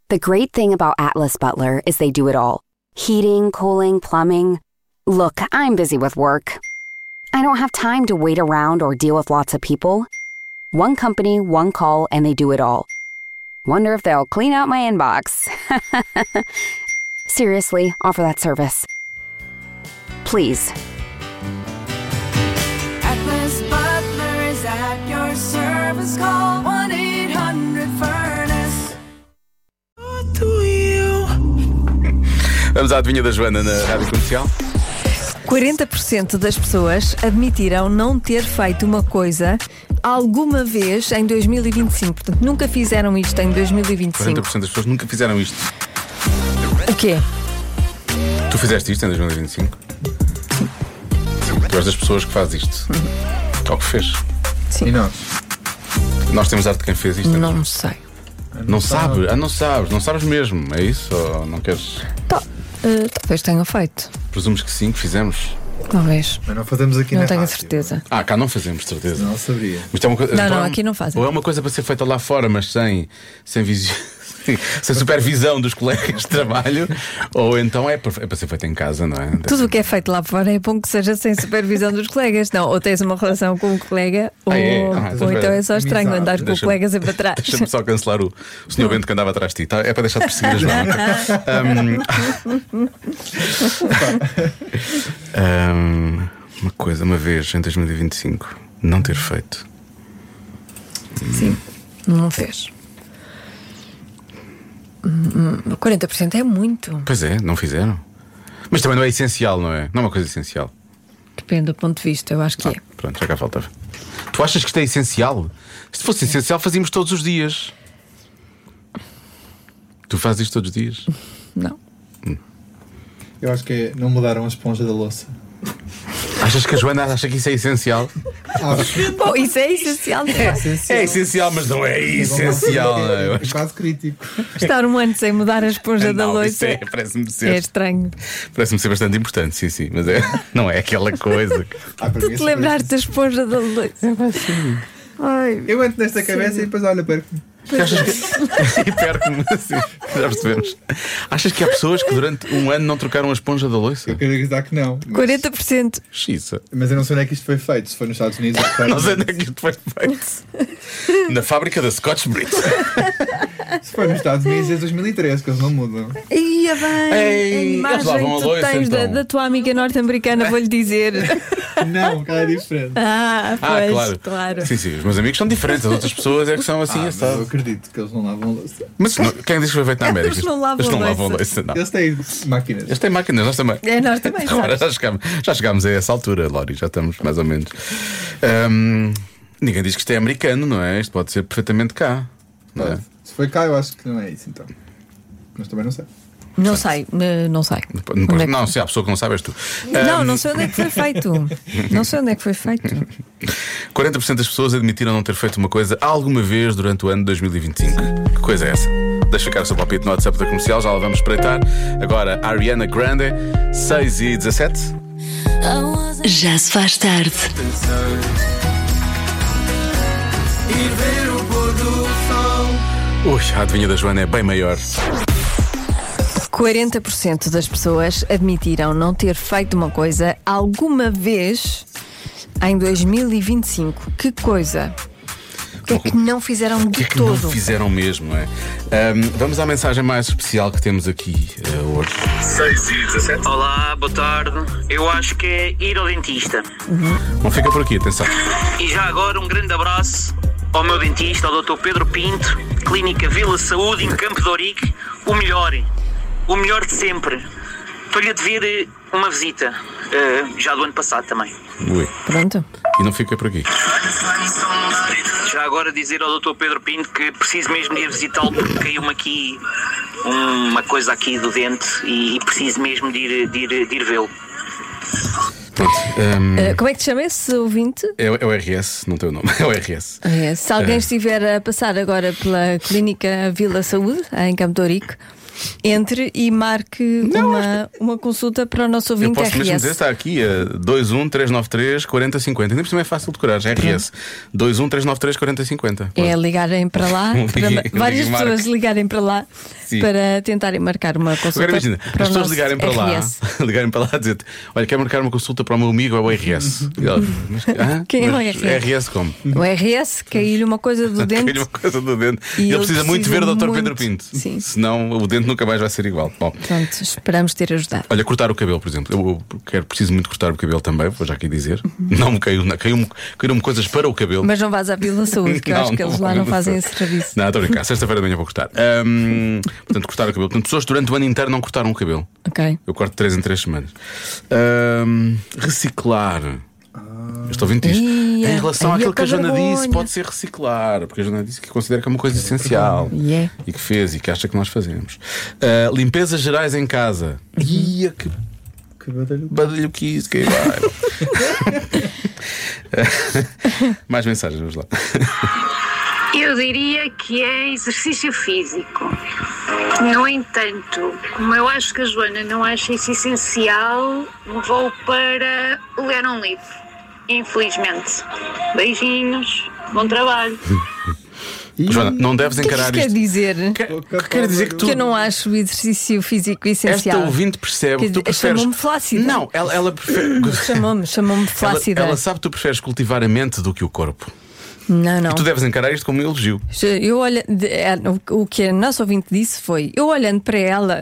The great thing about Atlas Butler is they do it all. Heating, cooling, plumbing. Look, I'm busy with work. I don't have time to wait around or deal with lots of people. One company, one call, and they do it all. Wonder if they'll clean out my inbox. Seriously, offer that service. Please. Atlas Butler is at your service. Call 1-800-FURNACE. Vamos à adivinha da Joana na Rádio Comercial. 40% das pessoas admitirão não ter feito uma coisa alguma vez em 2025. Portanto, nunca fizeram isto em 2025. 40% das pessoas nunca fizeram isto. O quê? Tu fizeste isto em 2025? Sim. Tu és das pessoas que faz isto. Ou que fez. Sim. E nós? Nós temos arte de quem fez isto. Não sei. Não sabe? Não sabes. Não sabes mesmo. É isso? Ou não queres? Talvez tenham feito. Presumes que sim, que fizemos. Talvez. Mas não fazemos aqui Não na tenho a rádio. certeza. Cá não fazemos, de certeza. Não sabia. Mas é uma coisa, Não, aqui não fazem. Ou é uma coisa para ser feita lá fora, mas sem supervisão dos colegas de trabalho, ou então é para ser feita em casa, não é? Tudo o que é feito lá fora é bom que seja sem supervisão dos colegas. Não, ou tens uma relação com o colega, ou então é só estranho andar com o colega sempre atrás. Deixa-me só cancelar o senhor Bento que andava atrás de ti. É para deixar de perseguir a Joana. Uma coisa, uma vez em 2025, não ter feito. Sim, não fez. 40% é muito. Pois é, não fizeram. Mas também não é essencial, não é? Não é uma coisa essencial. Depende do ponto de vista, eu acho que é. Pronto, já cá faltava. Tu achas que isto é essencial? Se fosse essencial, fazíamos todos os dias. Tu fazes isto todos os dias? Não. Eu acho que é não mudaram a esponja da louça. Achas que a Joana acha que isso é essencial? Bom, isso é essencial. É essencial, mas não é essencial. Eu É acho quase crítico. Estar um ano sem mudar a esponja da Não, louça isso parece-me ser. é estranho. Parece-me ser bastante importante, sim, mas não é aquela coisa. Tu te lembraste da esponja da louça? Ai, Eu entro nesta cabeça e depois olha, perco-me. Achas que... e perco-me assim, já percebemos. Achas que há pessoas que durante um ano não trocaram a esponja da louça? Eu quero acreditar que não. 40%. Xiça. Mas eu não sei onde é que isto foi feito. Se foi nos Estados Unidos, Não sei onde é que isto foi feito. Na fábrica da Scotch Brite. se foi nos Estados Unidos, é 2013, que eles não mudam. Ia bem. Ei, a eles imagem lavam a que tu louça, tens então. da tua amiga norte-americana, vou-lhe dizer. Não, cara, é diferente. Pois, claro. Sim, os meus amigos são diferentes. As outras pessoas é que são assim, Mas eu acredito que eles não lavam louça. Mas quem diz que foi feito na América? Eles não lavam louça. Não. Eles têm máquinas. Eles têm máquinas, nós também. É, nós também. Agora já chegámos a essa altura, Lori, já estamos mais ou menos. Ninguém diz que isto é americano, não é? Isto pode ser perfeitamente cá, não é? Se foi cá, eu acho que não é isso então. Mas também não sei. Não sei. Não, se há pessoa que não sabe, és tu. Não sei onde é que foi feito. Não sei onde é que foi feito. 40% das pessoas admitiram não ter feito uma coisa alguma vez durante o ano de 2025. Que coisa é essa? Deixa ficar o seu palpite no WhatsApp da Comercial, já lá vamos espreitar. Agora, Ariana Grande, 6h17. Já se faz tarde. Ir ver o pôr do sol. Ui, a adivinha da Joana é bem maior. 40% das pessoas admitiram não ter feito uma coisa alguma vez em 2025. Que coisa? O que é que não fizeram O que é de que todo? não fizeram mesmo, é? Vamos à mensagem mais especial que temos aqui hoje. 6h17. Olá, boa tarde. Eu acho que é ir ao dentista. Não fica por aqui, atenção. E já agora um grande abraço ao meu dentista, ao Dr. Pedro Pinto, Clínica Vila Saúde, em Campo de Ourique. O melhor de sempre. Estou-lhe a dever uma visita, já do ano passado também. Ui. Pronto. E não fica por aqui. Já agora dizer ao Dr. Pedro Pinto que preciso mesmo de ir visitá-lo porque caiu-me aqui uma coisa aqui do dente e preciso mesmo de ir vê-lo. Pronto, Como é que te chama esse ouvinte? é o RS, não tem o nome, é o RS. Se alguém estiver a passar agora pela Clínica Vila Saúde, em Campo de Ourique, entre e marque uma consulta para o nosso Eu ouvinte posso mesmo RS. dizer, está aqui 213934050. Ainda por cima é fácil de decorar, já é RS. 213934050. É ligarem para lá, várias pessoas ligarem para lá. Sim. Para tentarem marcar uma consulta. Agora imagina, para as o pessoas nosso ligarem para RS. lá, ligarem para lá a dizer: olha, quer marcar uma consulta para o meu amigo, é o RS. E ela, Quem é o mas RS? RS como? O RS caiu-lhe uma coisa do dente. Caiu-lhe uma coisa do dente. E Ele ele precisa muito ver o Dr. Pedro Pinto. Sim. Senão o dente nunca mais vai ser igual. Bom, Pronto, esperamos ter ajudado. olha, cortar o cabelo, por exemplo. Preciso muito cortar o cabelo também, vou já aqui dizer. Não me caíram-me coisas para o cabelo. Mas não vais à Vila Saúde, que eu acho que eles lá não fazem esse serviço. Não, estou a brincar. Sexta-feira de manhã vou cortar. Portanto, cortar o cabelo. Portanto, pessoas durante o ano inteiro não cortaram o cabelo. Ok. Eu corto 3 em 3 semanas. Reciclar. Estou ouvindo isto. Em relação àquilo que a Joana disse, pode ser reciclar. Porque a Joana disse que considera que é uma coisa essencial. Yeah. E que fez e que acha que nós fazemos. Limpezas gerais em casa. Ia que badalho que isso, que vai. Mais mensagens, vamos lá. Eu diria que é exercício físico. No entanto, como eu acho que a Joana não acha isso essencial, vou para ler um livro. Infelizmente. Beijinhos, bom trabalho. Joana, não deves encarar O que é que isto. isso quer dizer? Quer dizer que tu. Que eu não acho o exercício físico essencial. Esta ouvinte percebe que tu preferes. Chamou-me flácida. Não, ela prefere. Chamou-me flácida. Ela sabe que tu preferes cultivar a mente do que o corpo. Não. E tu deves encarar isto como um elogio. Eu olho, o que a nossa ouvinte disse foi: eu olhando para ela.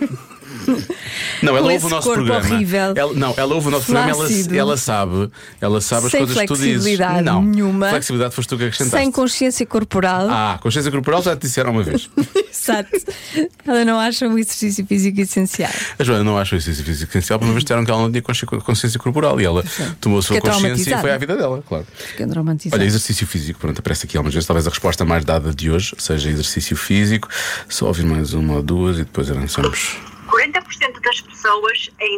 Não, ela Com ouve esse o nosso corpo programa. horrível, Ela ouve o nosso programa, flácido, ela sabe as sem coisas que tu dizes. flexibilidade Não, nenhuma, flexibilidade foste tu que acrescentaste. sem consciência corporal. Consciência corporal já te disseram uma vez. Exato. Ela não acha o exercício físico essencial. A Joana não acha o exercício físico essencial, porque uma vez disseram que ela não tinha consciência corporal e ela tomou a sua Fica consciência e foi à vida dela, claro. Fica traumatizada. Olha, exercício físico, pronto, aparece aqui algumas vezes. Talvez a resposta mais dada de hoje seja exercício físico. Só ouvir mais uma ou duas e depois avançamos. 40% das pessoas em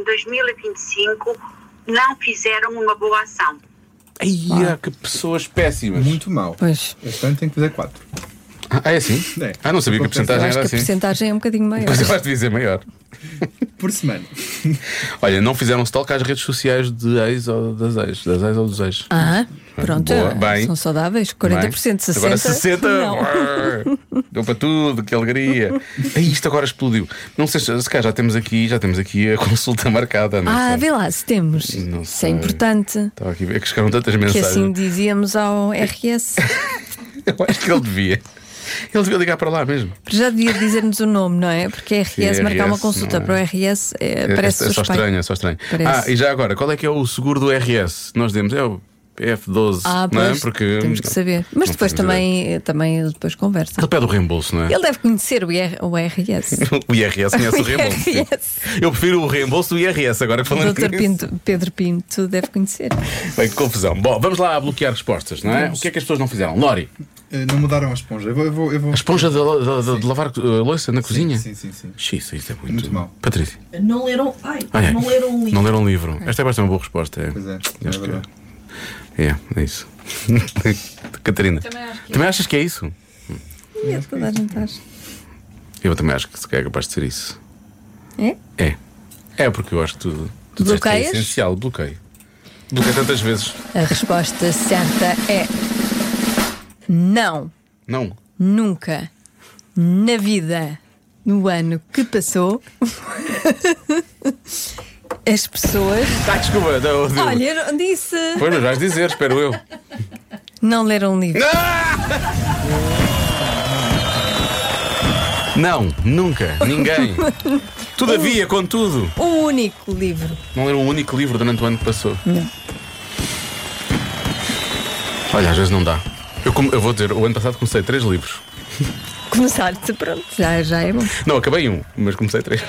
2025 não fizeram uma boa ação. Que pessoas péssimas. Muito mal. Pois. Este ano tem que fazer 4. É assim? É. Não sabia que a porcentagem Eu acho era que a assim. porcentagem é um bocadinho maior. Mas eu acho que devia ser maior. Por semana. Olha, não fizeram stalk às redes sociais de ex ou das ex, ou dos ex. Pronto. Boa, bem. São saudáveis. 40%, 60%. Agora 60%. Não. Deu para tudo, que alegria. Isto agora explodiu. Não sei se calhar já temos aqui a consulta marcada. Não sei. Vê lá se temos. Não Isso sei. é importante. Estava aqui a ver que chegaram tantas Que mensagens. assim dizíamos ao RS. Eu acho que ele devia. Ele devia ligar para lá mesmo. Já devia dizer-nos o nome, não é? Porque RS, marcar uma consulta não é. para o RS parece É só suspeito. estranho, é só estranho. Parece. E já agora, qual é que é o seguro do RS? Nós demos, é o PF12, não é? Pois, Porque temos que saber. Mas não depois fazemos também depois conversa. Ele pede o reembolso, não é? Ele deve conhecer o RS. O IRS conhece o reembolso. sim. IRS. Eu prefiro o reembolso do IRS, agora que O falando Dr. nisso. Pedro Pinto deve conhecer. Bem, que confusão. Bom, vamos lá a bloquear respostas, não é? O que é que as pessoas não fizeram? Lori, Não mudaram a esponja. Eu vou... a esponja de lavar louça na cozinha? Sim. Isso é muito, Muito mau. Patrícia. Não leram. Não leram um livro. Não leram um livro. Esta é bastante uma boa resposta. Pois é, Acho que verdade. é isso. Catarina. Também achas que é isso? E toda a gente acha. Eu também acho que é capaz de ser isso. É? É porque eu acho que tu disseste que é Bloqueias? essencial. Bloqueio tantas vezes. A resposta certa é não. Não. Nunca na vida, no ano que passou, as pessoas. Desculpa. Olha, eu não disse. Pois, mas vais dizer, espero eu. Não leram um livro. Não, nunca, ninguém. Todavia, contudo. Um único livro. Não leram um único livro durante o ano que passou. Não. Olha, às vezes não dá. Eu vou dizer, o ano passado comecei 3 livros. Começar-te, pronto, já é bom. Não, acabei um, mas comecei 3.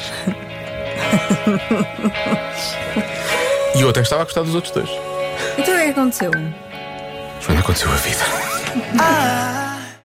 E eu até estava a gostar dos outros 2. Então o que aconteceu? Joana, aconteceu a vida.